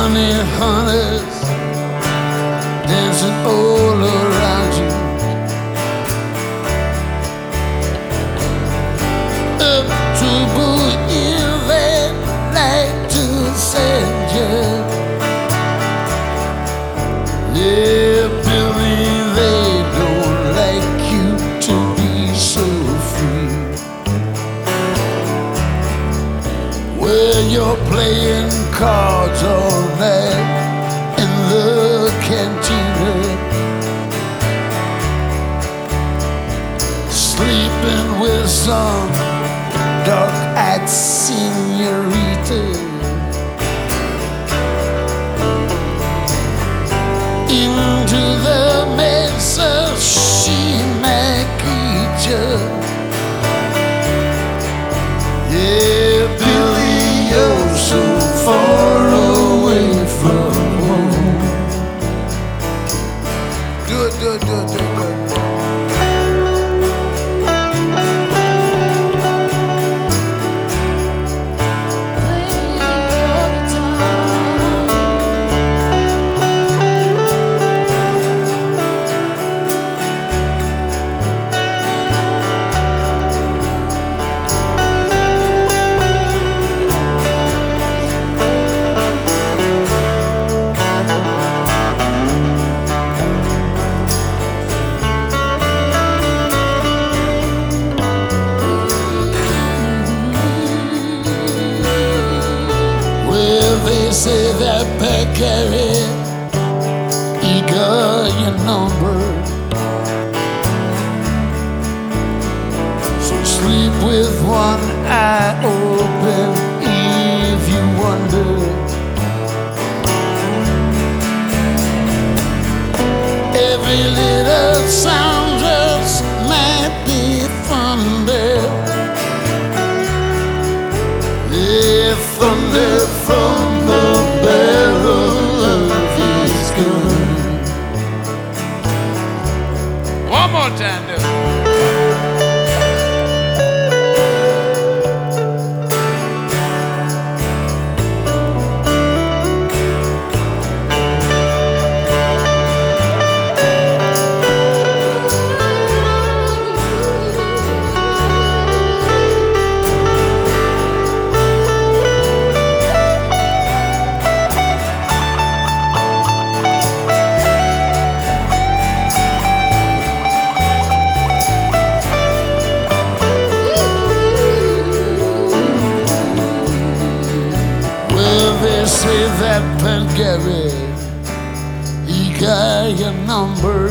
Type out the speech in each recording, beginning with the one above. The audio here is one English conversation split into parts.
honey hunters dancing all around you. Up trouble in that like to send you. Yeah, Billy, they don't like you to be so free. Well, you're playing cards all night in the cantina, sleeping with some dark-eyed señorita. Into the mesa she might lead you. Yeah, Billy, you're so far away from home. Good. They say that Peccary, he got your number. So sleep with one eye open if you wonder. Every little sound just might be thunder. Yeah, thunder from the barrel of his gun. One more time, dude. They say that Peccary, he got your number.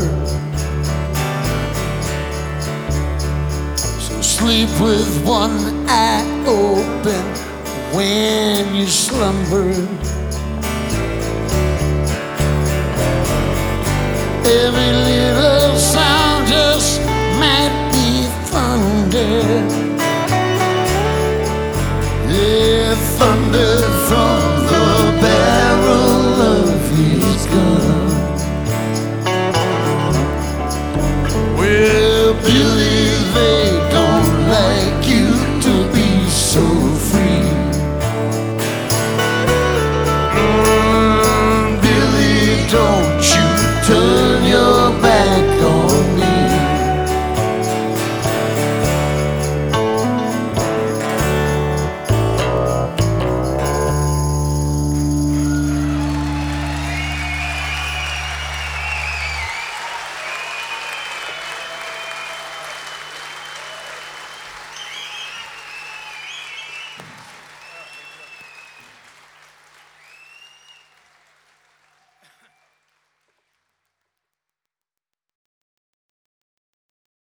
So sleep with one eye open when you slumber. Every little sound just might be thunder.